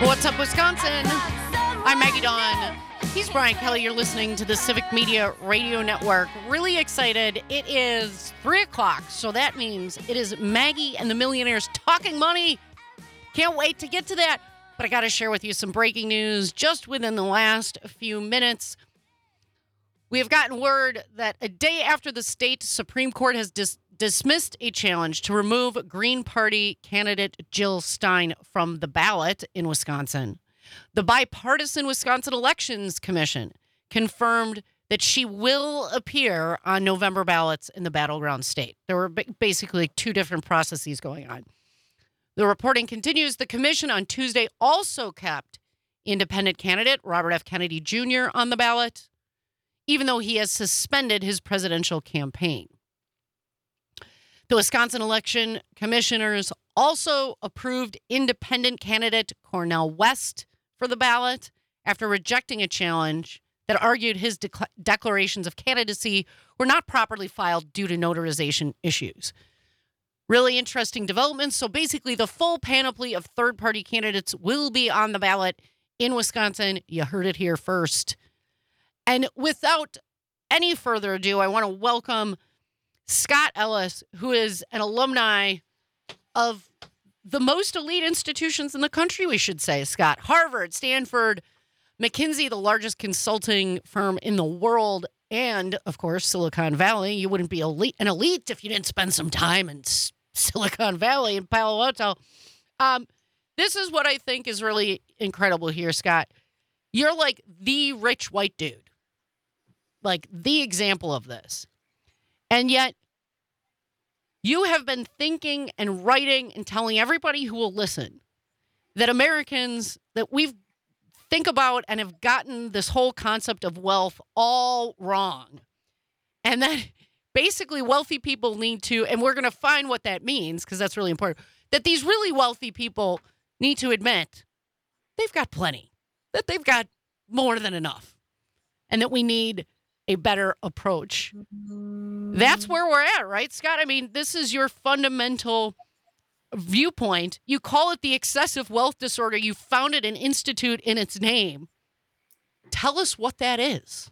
What's up, Wisconsin? I'm Maggie Dawn. He's Brian Kelly. You're listening to the Civic Media Radio Network. Really excited. It is 3 o'clock, so that means it is Maggie and the Millionaires Talking Money. Can't wait to get to that. But I got to share with you some breaking news just within the last few minutes. We have gotten word that a day after the state Supreme Court has dismissed a challenge to remove Green Party candidate Jill Stein from the ballot in Wisconsin, the bipartisan Wisconsin Elections Commission confirmed that she will appear on November ballots in the battleground state. There were basically two different processes going on. The reporting continues. The commission on Tuesday also kept independent candidate Robert F. Kennedy Jr. on the ballot, even though he has suspended his presidential campaign. The Wisconsin Election Commissioners also approved independent candidate Cornel West for the ballot after rejecting a challenge that argued his declarations of candidacy were not properly filed due to notarization issues. Really interesting developments. So basically, the full panoply of third-party candidates will be on the ballot in Wisconsin. You heard it here first. And without any further ado, I want to welcome Scott Ellis, who is an alumni of the most elite institutions in the country, we should say, Scott. Harvard, Stanford, McKinsey, the largest consulting firm in the world, and, of course, Silicon Valley. You wouldn't be an elite if you didn't spend some time in Silicon Valley and Palo Alto. This is what I think is really incredible here, Scott. You're like the rich white dude, like the example of this. And yet, you have been thinking and writing and telling everybody who will listen that Americans, that we think about and have gotten this whole concept of wealth all wrong. And that basically wealthy people need to, and we're going to find what that means because that's really important, that these really wealthy people need to admit they've got plenty, that they've got more than enough, and that we need a better approach. That's where we're at, right, Scott? I mean, this is your fundamental viewpoint. You call it the excessive wealth disorder. You founded an institute in its name. Tell us what that is.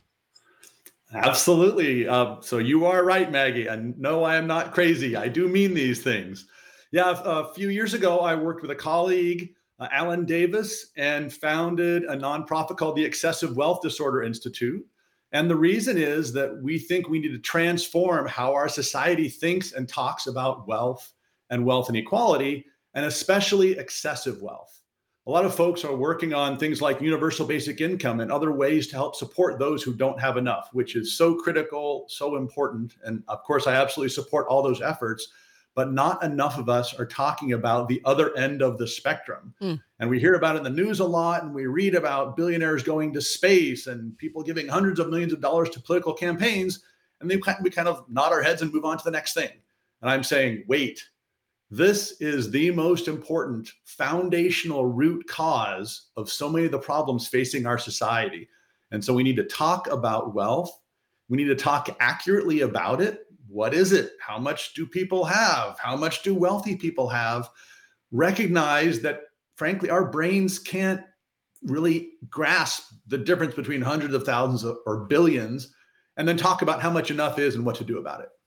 Absolutely. So you are right, Maggie. And no, I am not crazy. I do mean these things. Yeah, a few years ago, I worked with a colleague, Alan Davis, and founded a nonprofit called the Excessive Wealth Disorder Institute. And the reason is that we think we need to transform how our society thinks and talks about wealth and wealth inequality, and especially excessive wealth. A lot of folks are working on things like universal basic income and other ways to help support those who don't have enough, which is so critical, so important. And of course, I absolutely support all those efforts, but not enough of us are talking about the other end of the spectrum. And we hear about it in the news a lot, and we read about billionaires going to space and people giving hundreds of millions of dollars to political campaigns, and we kind of nod our heads and move on to the next thing. And I'm saying, wait, this is the most important foundational root cause of so many of the problems facing our society. And so we need to talk about wealth. We need to talk accurately about it. What is it? How much do people have? How much do wealthy people have? Recognize that, frankly, our brains can't really grasp the difference between hundreds of thousands or billions, and then talk about how much enough is and what to do about it.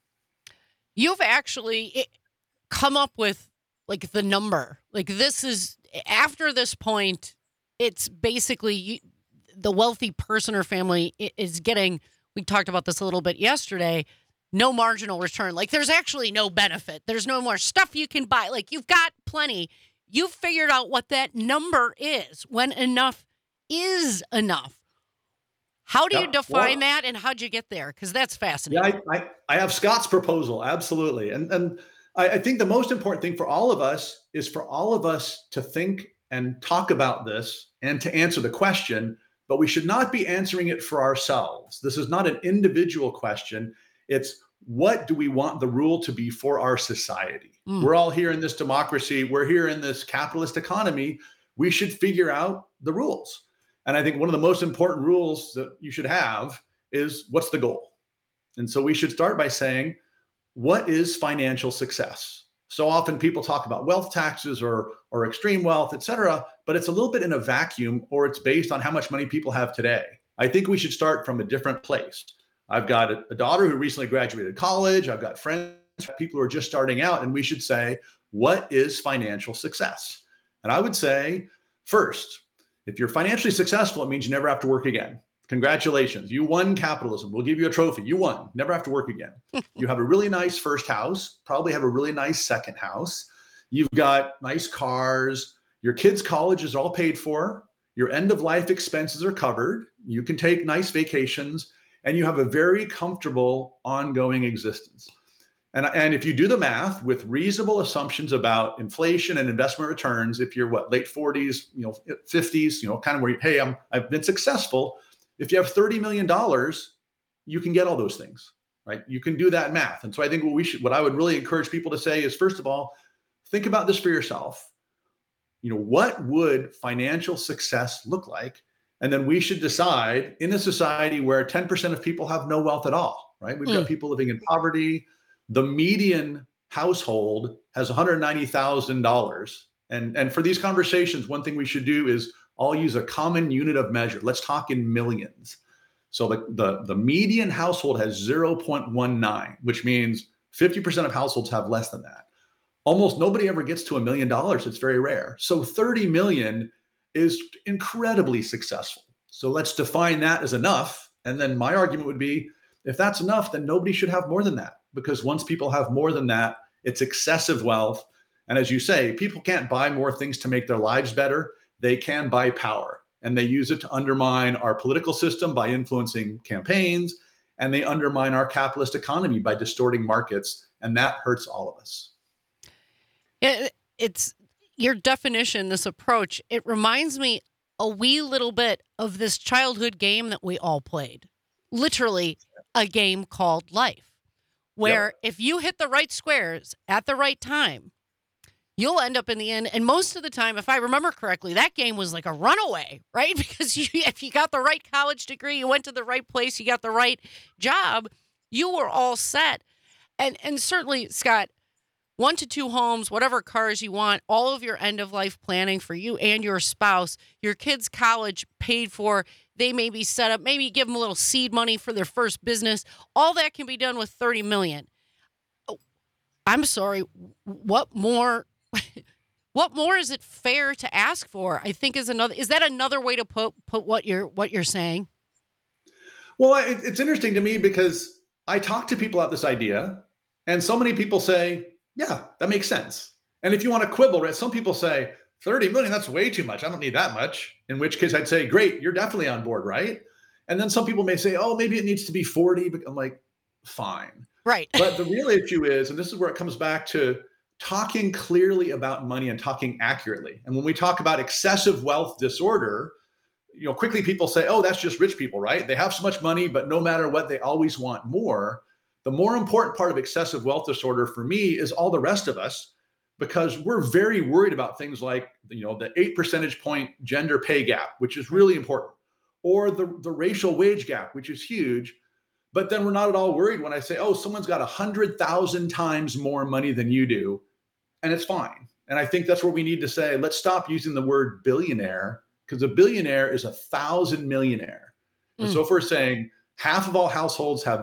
You've actually come up with like the number. Like this is, after this point, it's basically the wealthy person or family is getting, we talked about this a little bit yesterday, no marginal return. Like there's actually no benefit. There's no more stuff you can buy. Like you've got plenty. You've figured out what that number is, when enough is enough. How do you define that, and how'd you get there? Because that's fascinating. Yeah, I have Scott's proposal, absolutely. And I think the most important thing for all of us is for all of us to think and talk about this and to answer the question, but we should not be answering it for ourselves. This is not an individual question. It's what do we want the rule to be for our society? We're all here in this democracy. We're here in this capitalist economy. We should figure out the rules. And I think one of the most important rules that you should have is what's the goal? And so we should start by saying, what is financial success? So often people talk about wealth taxes or extreme wealth, et cetera, but it's a little bit in a vacuum, or it's based on how much money people have today. I think we should start from a different place. I've got a daughter who recently graduated college. I've got friends, people who are just starting out, and we should say, what is financial success? And I would say, first, if you're financially successful, it means you never have to work again. Congratulations. You won capitalism. We'll give you a trophy. You won. Never have to work again. You have a really nice first house, probably have a really nice second house. You've got nice cars. Your kids' college is all paid for. Your end of life expenses are covered. You can take nice vacations, and you have a very comfortable ongoing existence. And if you do the math with reasonable assumptions about inflation and investment returns, if you're late 40s, 50s, kind of where, hey, I've been successful. If you have $30 million, you can get all those things, right? You can do that math. And so I think what I would really encourage people to say is, first of all, think about this for yourself. What would financial success look like? And then we should decide, in a society where 10% of people have no wealth at all, right? We've got people living in poverty. The median household has $190,000. And for these conversations, one thing we should do is all use a common unit of measure. Let's talk in millions. So the median household has 0.19, which means 50% of households have less than that. Almost nobody ever gets to $1 million. It's very rare. So 30 million is incredibly successful. So let's define that as enough. And then my argument would be, if that's enough, then nobody should have more than that. Because once people have more than that, it's excessive wealth. And as you say, people can't buy more things to make their lives better. They can buy power, and they use it to undermine our political system by influencing campaigns, and they undermine our capitalist economy by distorting markets, and that hurts all of us. It's your definition, this approach. It reminds me a wee little bit of this childhood game that we all played. Literally a game called life, where if you hit the right squares at the right time, you'll end up in the end. And most of the time, if I remember correctly, that game was like a runaway, right? Because if you got the right college degree, you went to the right place, you got the right job, you were all set. And certainly, Scott, 1 to 2 homes, whatever cars you want, all of your end of life planning for you and your spouse, your kids' college paid for, they may be set up, maybe give them a little seed money for their first business. All that can be done with $30 million. Oh, I'm sorry, what more? What more is it fair to ask for? I think is that another way to put what you're saying? Well, it's interesting to me because I talk to people about this idea, and so many people say, yeah, that makes sense. And if you want to quibble, right, some people say 30 million, that's way too much. I don't need that much. In which case I'd say, great, you're definitely on board, right? And then some people may say, oh, maybe it needs to be 40, but I'm like, fine. Right. But the real issue is, and this is where it comes back to talking clearly about money and talking accurately. And when we talk about excessive wealth disorder, quickly people say, oh, that's just rich people, right? They have so much money, but no matter what, they always want more. The more important part of excessive wealth disorder for me is all the rest of us, because we're very worried about things like, the 8 percentage point gender pay gap, which is really important, or the racial wage gap, which is huge. But then we're not at all worried when I say, oh, someone's got 100,000 times more money than you do, and it's fine. And I think that's where we need to say, let's stop using the word billionaire, because a billionaire is 1,000 millionaire. And so if we're saying half of all households have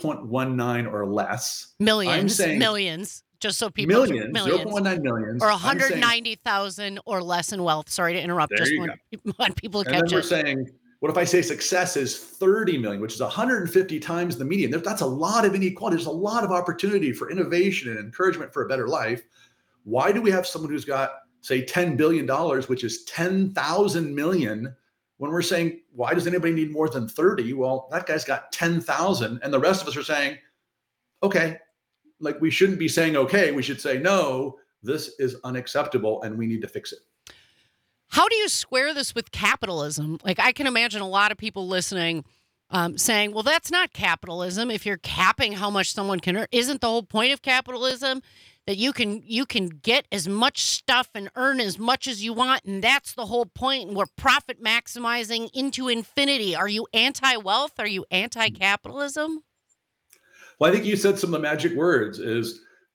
0.19 or less. Millions, just so people. Millions. 0.19 millions. Or 190,000 or less in wealth. Sorry to interrupt. Just want people to catch it. And then we're saying, what if I say success is 30 million, which is 150 times the median? That's a lot of inequality. There's a lot of opportunity for innovation and encouragement for a better life. Why do we have someone who's got, say, $10 billion, which is 10,000 million, when we're saying, why does anybody need more than 30? Well, that guy's got 10,000. And the rest of us are saying, okay, like we shouldn't be saying, okay, we should say, no, this is unacceptable and we need to fix it. How do you square this with capitalism? Like, I can imagine a lot of people listening saying, well, that's not capitalism. If you're capping how much someone can earn, isn't the whole point of capitalism that you can get as much stuff and earn as much as you want, and that's the whole point, and we're profit maximizing into infinity? Are you anti-wealth? Are you anti-capitalism? Well, I think you said some of the magic words is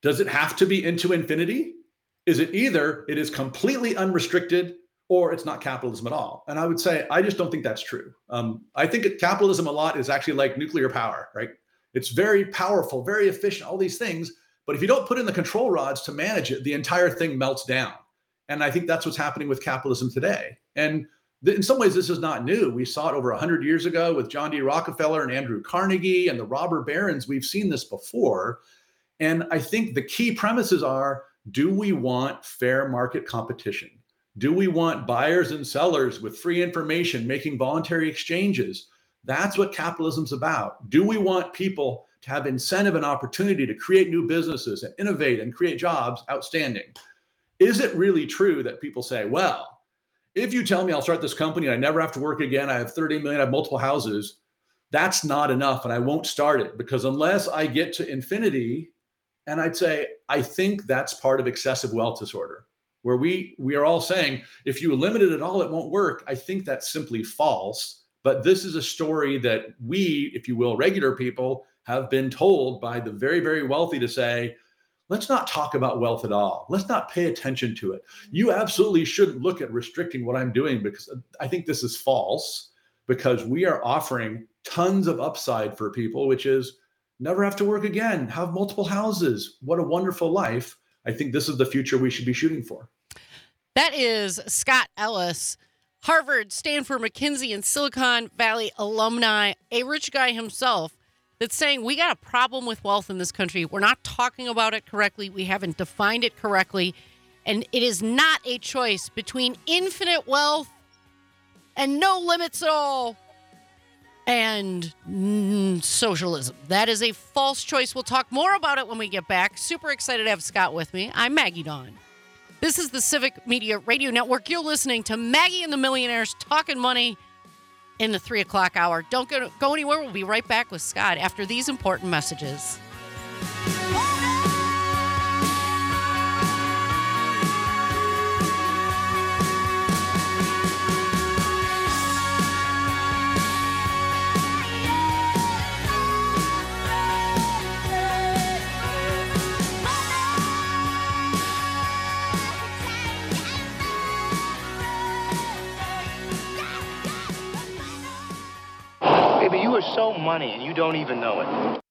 Does it have to be into infinity? Is it either it is completely unrestricted or it's not capitalism at all? And I would say, I just don't think that's true. I think capitalism a lot is actually like nuclear power, right? It's very powerful, very efficient, all these things. But if you don't put in the control rods to manage it, the entire thing melts down. And I think that's what's happening with capitalism today. And in some ways, this is not new. We saw it over 100 years ago with John D. Rockefeller and Andrew Carnegie and the robber barons. We've seen this before. And I think the key premises are, do we want fair market competition? Do we want buyers and sellers with free information making voluntary exchanges? That's what capitalism's about. Do we want people to have incentive and opportunity to create new businesses and innovate and create jobs? Outstanding. Is it really true that people say, well, if you tell me I'll start this company and I never have to work again, I have 30 million, I have multiple houses, that's not enough and I won't start it, because unless I get to infinity, and I'd say, I think that's part of excessive wealth disorder, where we are all saying, if you eliminate it all, it won't work. I think that's simply false. But this is a story that we, if you will, regular people, have been told by the very, very wealthy to say, let's not talk about wealth at all. Let's not pay attention to it. You absolutely shouldn't look at restricting what I'm doing, because I think this is false, because we are offering tons of upside for people, which is never have to work again, have multiple houses. What a wonderful life. I think this is the future we should be shooting for. That is Scott Ellis, Harvard, Stanford, McKinsey, and Silicon Valley alumni, a rich guy himself, that's saying we got a problem with wealth in this country. We're not talking about it correctly. We haven't defined it correctly. And it is not a choice between infinite wealth and no limits at all and socialism. That is a false choice. We'll talk more about it when we get back. Super excited to have Scott with me. I'm Maggie Dawn. This is the Civic Media Radio Network. You're listening to Maggie and the Millionaires talking money in the 3 o'clock hour. Don't go anywhere. We'll be right back with Scott after these important messages. Baby, you are so money and you don't even know it.